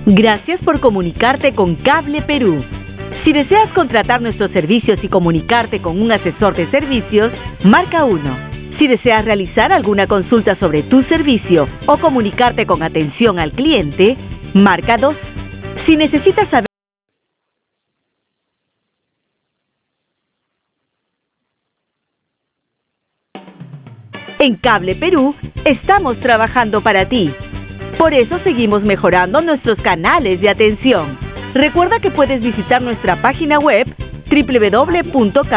Gracias por comunicarte con Cable Perú. Si deseas contratar nuestros servicios y comunicarte con un asesor de servicios, marca 1. Si deseas realizar alguna consulta sobre tu servicio o comunicarte con atención al cliente, marca 2. Si necesitas saber en Cable Perú, estamos trabajando para ti. Por eso seguimos mejorando nuestros canales de atención. Recuerda que puedes visitar nuestra página web www.cable.com